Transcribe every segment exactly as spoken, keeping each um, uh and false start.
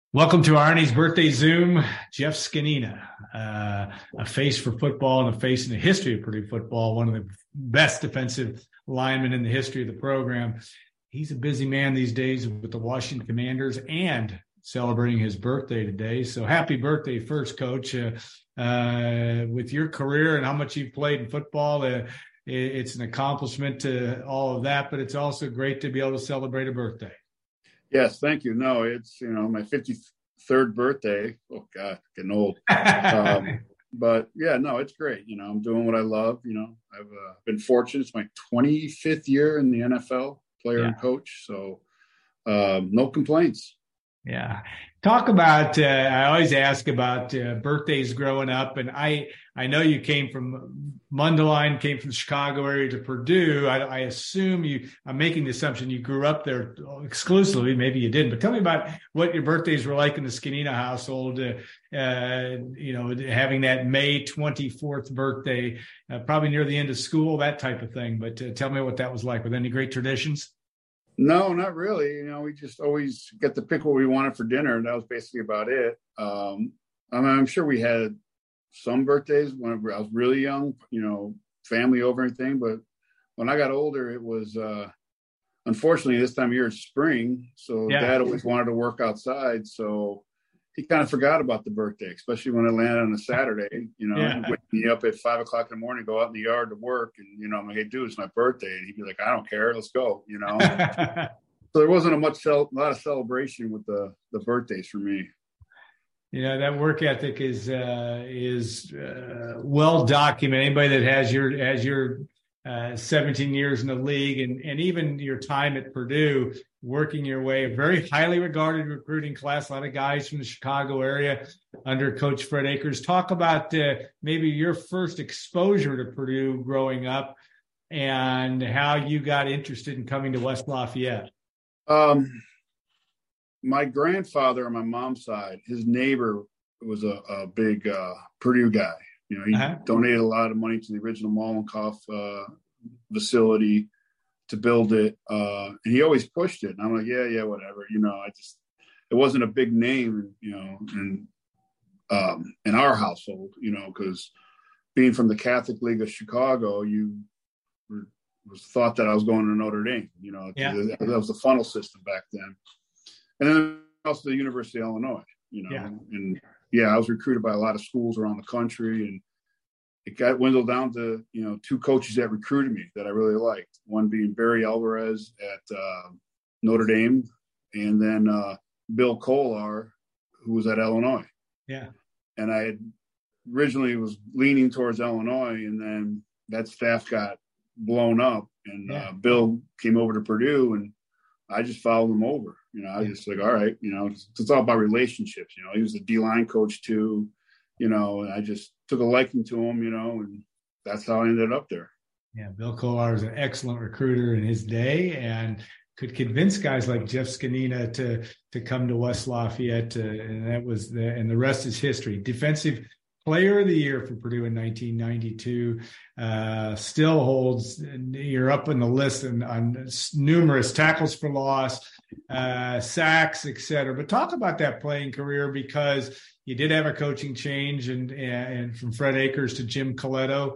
Welcome to Arnie's Birthday Zoom. Jeff Scanina, uh, a face for football and a face in the history of Purdue football, one of the best defensive linemen in the history of the program. He's a busy man these days with the Washington Commanders and celebrating his birthday today. So happy birthday first, Coach. Uh, uh, with your career and how much you've played in football, uh, it's an accomplishment to all of that, but it's also great to be able to celebrate a birthday. Yes, thank you. No, it's, you know, my fifty-third birthday. Oh, God, getting old. Um, but, yeah, no, it's great. You know, I'm doing what I love. You know, I've uh, been fortunate. It's my twenty-fifth year in the N F L, player Yeah. and coach. So um, no complaints. Yeah. Talk about, uh, I always ask about uh, birthdays growing up. And I, I know you came from Mundelein, came from the Chicago area to Purdue. I, I assume you, I'm making the assumption you grew up there exclusively. Maybe you didn't, but tell me about what your birthdays were like in the Scanina household, uh, uh, you know, having that May twenty-fourth birthday, uh, probably near the end of school, that type of thing. But uh, tell me what that was like. With any great traditions? No, not really. You know, we just always get to pick what we wanted for dinner, and that was basically about it. Um, I mean, I'm sure we had some birthdays when I was really young, you know, family over and everything. But when I got older, it was, uh, unfortunately, this time of year it's spring. So Yeah. Dad always wanted to work outside. So he kind of forgot about the birthday, especially when it landed on a Saturday. You know, Yeah. he'd wake me up at five o'clock in the morning, go out in the yard to work. And, you know, I'm like, hey, dude, it's my birthday. And he'd be like, I don't care. Let's go, you know. So there wasn't a much, cel- a lot of celebration with the, the birthdays for me. You know, that work ethic is uh, is uh, well documented. Anybody that has your has your uh, seventeen years in the league and, and even your time at Purdue, working your way, a very highly regarded recruiting class, a lot of guys from the Chicago area under Coach Fred Akers. Talk about uh, maybe your first exposure to Purdue growing up and how you got interested in coming to West Lafayette. Um, my grandfather on my mom's side, his neighbor was a, a big uh, Purdue guy. You know, he Uh-huh. donated a lot of money to the original Mollenkopf uh, facility to build it. Uh, and he always pushed it. And I'm like, yeah, yeah, whatever. You know, I just, it wasn't a big name, you know, in, um, in our household, you know, because being from the Catholic League of Chicago, you were, was thought that I was going to Notre Dame, you know, Yeah. that was the funnel system back then. And then also the University of Illinois, you know, Yeah. and yeah, I was recruited by a lot of schools around the country, and it got dwindled down to, you know, two coaches that recruited me that I really liked. One being Barry Alvarez at uh, Notre Dame, and then uh, Bill Kolar, who was at Illinois. Yeah. And I had originally was leaning towards Illinois, and then that staff got blown up, and Yeah. uh, Bill came over to Purdue, and I just followed him over. You know, I was just like, all right, you know, it's, it's all about relationships. You know, he was a D-line coach too, you know, and I just took a liking to him, you know, and that's how I ended up there. Yeah, Bill Kolar was an excellent recruiter in his day and could convince guys like Jeff Scanina to to come to West Lafayette, uh, and that was the and the rest is history. Defensive Player of the Year for Purdue in nineteen ninety-two, uh, still holds. You're up in the list and on numerous tackles for loss, uh, sacks, et cetera. But talk about that playing career, because you did have a coaching change, and and from Fred Akers to Jim Coletto.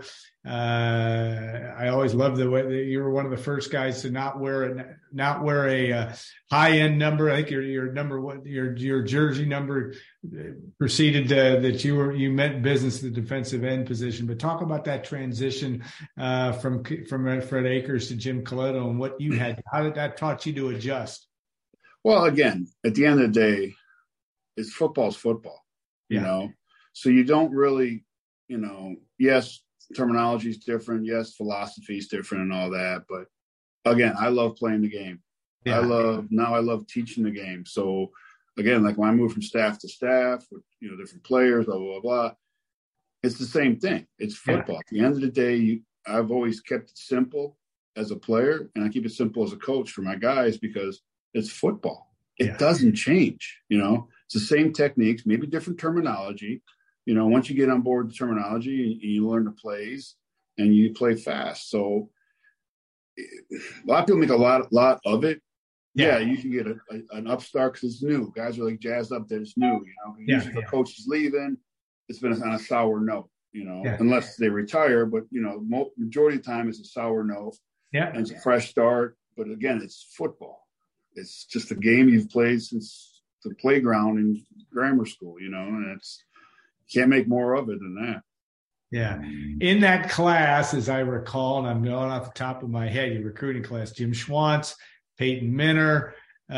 Uh, I always loved the way that you were one of the first guys to not wear a not wear a uh, high end number. I think your your number what your your jersey number preceded uh, that you were you meant business the defensive end position. But talk about that transition uh, from from Fred Akers to Jim Coletto and what you had. How did that taught you to adjust? Well, again, at the end of the day, it's football's football, you Yeah. know. So you don't really, you know, yes, terminology is different. Yes, philosophy is different and all that. But again, I love playing the game. Yeah. I love, now I love teaching the game. So again, like when I move from staff to staff with, you know, different players, blah, blah, blah, blah, it's the same thing. It's football. Yeah. At the end of the day, you, I've always kept it simple as a player, and I keep it simple as a coach for my guys because it's football. It Yeah. doesn't change, you know. It's the same techniques, maybe different terminology. You know, once you get on board the terminology, you, you learn the plays and you play fast. So a lot of people make a lot, lot of it, Yeah, you can get a, a, an upstart because it's new. Guys are like jazzed up that it's new. You know, yeah, usually yeah. the coach is leaving. It's been on a sour note. You know, yeah. unless they retire. But you know, mo- majority of the time it's a sour note. Yeah, and it's a fresh start. But again, it's football. It's just a game you've played since the playground in grammar school. You know, and it's can't make more of it than that. Yeah. In that class, as I recall, and I'm going off the top of my head, your recruiting class, Jim Schwantz, Peyton Minner,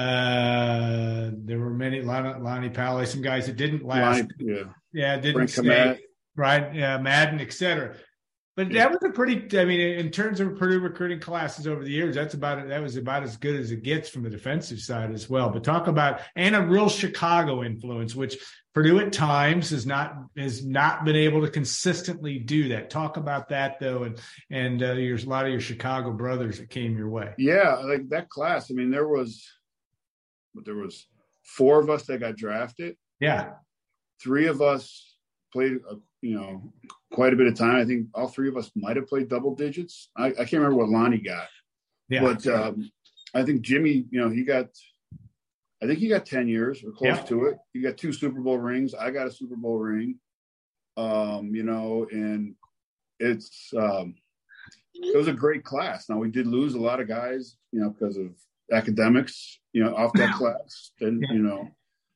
uh, there were many, Lonnie, Lonnie Powley, some guys that didn't last. Lonnie, yeah. Yeah, didn't Frank stay. Komet. Right, yeah, Madden, et cetera. But Yeah. that was a pretty, I mean, in terms of Purdue recruiting classes over the years, that's about, that was about as good as it gets from the defensive side as well. But talk about, and a real Chicago influence, which Purdue at times has not, has not been able to consistently do that. Talk about that though. And, and uh, there's a lot of your Chicago brothers that came your way. Yeah. Like that class. I mean, there was, but there was four of us that got drafted. Yeah. Three of us played, uh, you know, quite a bit of time. I think all three of us might have played double digits. I, I can't remember what Lonnie got, yeah. but um, I think Jimmy, you know, he got, I think he got ten years or close yeah. to it. He got two Super Bowl rings. I got a Super Bowl ring, um, you know, and it's, um, it was a great class. Now we did lose a lot of guys, you know, because of academics, you know, off that class and, yeah. you know,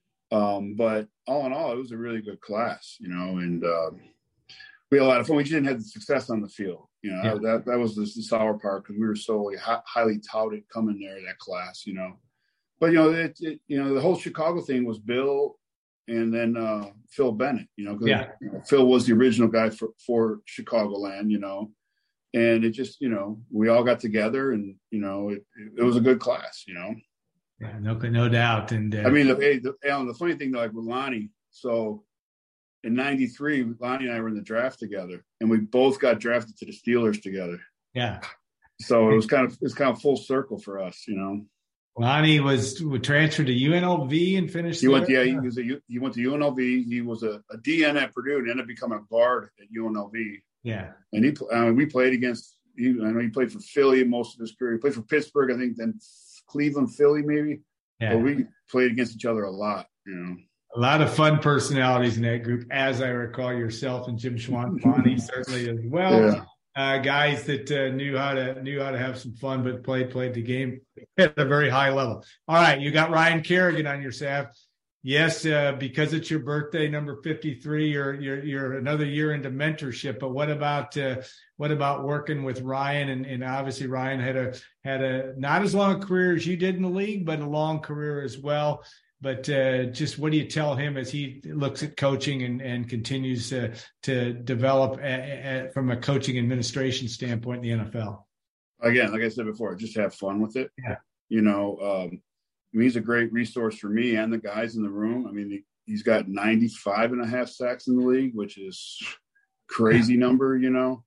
um, but all in all, it was a really good class, you know, and, um, we had a lot of fun. We just didn't have the success on the field. You know, yeah. that that was the, the sour part because we were so hi- highly touted coming there, that class, you know. But, you know, it, it, you know, the whole Chicago thing was Bill and then uh, Phil Bennett, you know, because yeah. you know, Phil was the original guy for, for Chicagoland, you know. And it just, you know, we all got together and, you know, it, it was a good class, you know. Yeah, no, no doubt. And uh, I mean, the, hey, the, Alan, the funny thing, like with Lonnie, so – in ninety-three, Lonnie and I were in the draft together, and we both got drafted to the Steelers together. Yeah. So it was kind of it's kind of full circle for us, you know. Lonnie was transferred to U N L V and finished. He there. went, yeah, he was a, he went to U N L V. He was a, a D N at Purdue and ended up becoming a guard at U N L V. Yeah. And he, uh, we played against. He, I know he played for Philly most of his career. He played for Pittsburgh, I think, then Cleveland, Philly, maybe. Yeah. But we played against each other a lot, you know. A lot of fun personalities in that group, as I recall, yourself and Jim Schwantz, Lonnie certainly as well. Yeah. Uh, guys that uh, knew how to knew how to have some fun, but played played the game at a very high level. All right, you got Ryan Kerrigan on your staff. Yes, uh, because it's your birthday, number fifty-three. You're you're you're another year into mentorship. But what about uh, what about working with Ryan? And, and obviously Ryan had a had a not as long a career as you did in the league, but a long career as well. But uh, just what do you tell him as he looks at coaching and, and continues to, to develop a, a, from a coaching administration standpoint in the N F L? Again, like I said before, just have fun with it. Yeah. You know, um, I mean, he's a great resource for me and the guys in the room. I mean, he, he's got ninety-five and a half sacks in the league, which is crazy number, you know.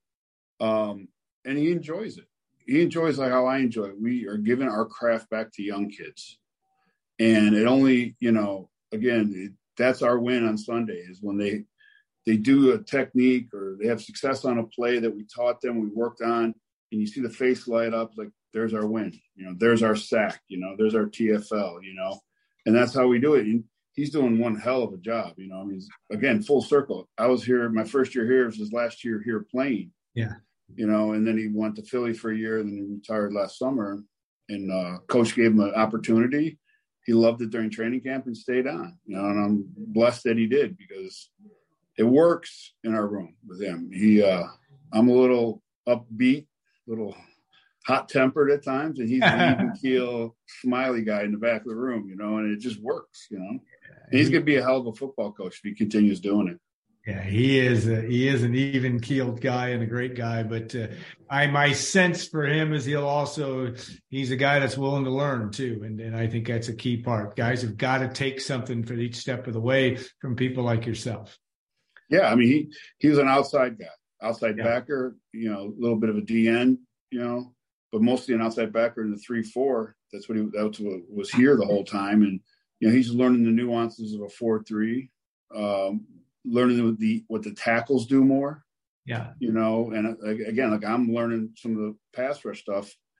Um, and he enjoys it. He enjoys like how I enjoy it. We are giving our craft back to young kids. And it only, you know, again, it, that's our win on Sunday is when they they do a technique or they have success on a play that we taught them, we worked on, and you see the face light up, like there's our win, you know, there's our sack, you know, there's our T F L, you know, and that's how we do it. And he's doing one hell of a job, you know. I mean, again, full circle. I was here, my first year here was his last year here playing. Yeah. You know, and then he went to Philly for a year and then he retired last summer. And uh, coach gave him an opportunity. He loved it during training camp and stayed on, you know, and I'm blessed that he did because it works in our room with him. He, uh, I'm a little upbeat, a little hot tempered at times, and he's an even keel, smiley guy in the back of the room, you know, and it just works, you know. And he's going to be a hell of a football coach if he continues doing it. Yeah, he is. A, he is an even-keeled guy and a great guy. But uh, I, my sense for him is he'll also he's a guy that's willing to learn too, and and I think that's a key part. Guys have got to take something for each step of the way from people like yourself. Yeah, I mean he he was an outside guy, outside yeah. backer, you know, a little bit of a D N, you know, but mostly an outside backer in the three four. That's what he that's what was here the whole time, and you know he's learning the nuances of a four three. Um, learning what the what the tackles do more, yeah, you know, and again, like I'm learning some of the pass rush stuff.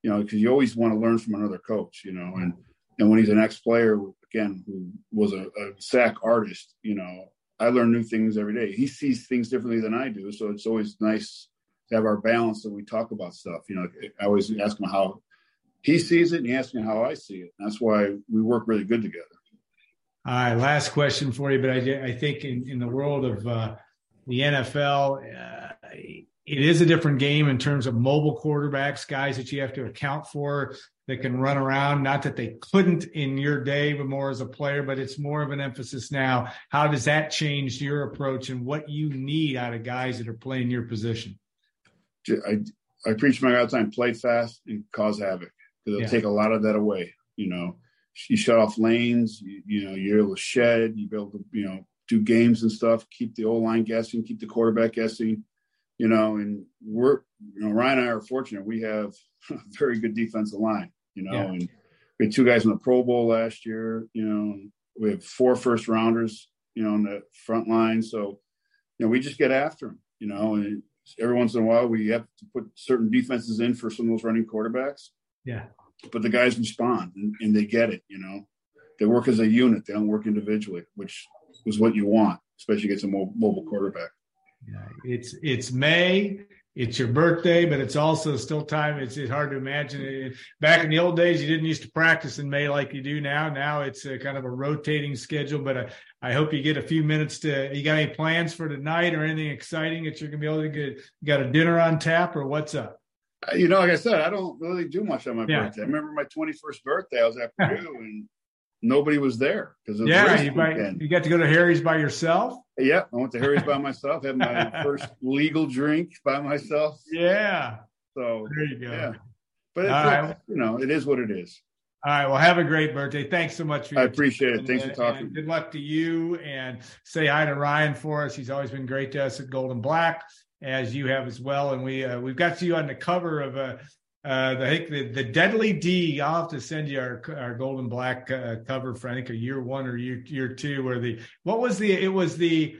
you know, because you always want to learn from another coach, you know, and, and when he's an ex-player, again, who was a, a sack artist, you know, I learn new things every day. He sees things differently than I do. So it's always nice to have our balance that we talk about stuff. You know, I always ask him how he sees it and he asks me how I see it. That's why we work really good together. All right, last question for you, but I, I think in, in the world of uh, the N F L, uh, it is a different game in terms of mobile quarterbacks, guys that you have to account for that can run around. Not that they couldn't in your day, but more as a player, but it's more of an emphasis now. How does that change your approach and what you need out of guys that are playing your position? I, I preach my all the time, play fast and cause havoc. Because it'll yeah. take a lot of that away. You know, you shut off lanes, you, you know, you're able to shed, you're able to, you know, do games and stuff, keep the O-line guessing, keep the quarterback guessing. You know, and we're, you know, Ryan and I are fortunate. We have a very good defensive line, you know, yeah. and we had two guys in the Pro Bowl last year, you know, we have four first rounders, you know, on the front line. So, you know, we just get after them, you know, and every once in a while we have to put certain defenses in for some of those running quarterbacks. Yeah. But the guys respond and, and they get it, you know, they work as a unit. They don't work individually, which is what you want, especially against a mobile quarterback. Yeah, it's it's May. It's your birthday, but it's also still time. It's, it's hard to imagine it. Back in the old days, you didn't used to practice in May like you do now. Now it's a kind of a rotating schedule. But I, I hope you get a few minutes to. You got any plans for tonight or anything exciting that you're gonna be able to get? You got a dinner on tap or what's up? You know, like I said, I don't really do much on my yeah. birthday. I remember my twenty-first birthday. I was at Purdue and nobody was there because it was yeah, race you, by, you got to go to Harry's by yourself. Yeah, I went to Harry's by myself. Had my first legal drink by myself. Yeah. So there you go. Yeah, but it's, right. you know, it is what it is. All right. Well, have a great birthday. Thanks so much for your I appreciate time. it. Thanks and, for talking. Good luck to you, and say hi to Ryan for us. He's always been great to us at Gold and Black, as you have as well. And we uh, we've got you on the cover of a. Uh, I think the, the Deadly D. I'll have to send you our our Gold and Black uh, cover for I think a year one or year year two. Where the what was the it was the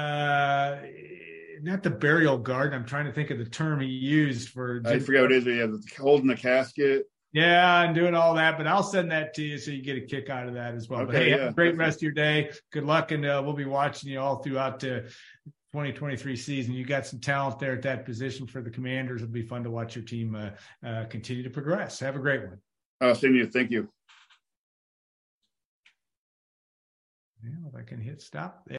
uh, not the burial garden. I'm trying to think of the term he used for. I forget what it is. Yeah, holding the casket. Yeah, and doing all that. But I'll send that to you so you get a kick out of that as well. Okay, but hey, yeah. have a great rest of your day. Good luck, and uh, we'll be watching you all throughout the twenty twenty-three season. You got some talent there at that position for the Commanders. It'll be fun to watch your team uh, uh, continue to progress. Have a great one. Uh, same to you. Thank you. Yeah, if I can hit stop there.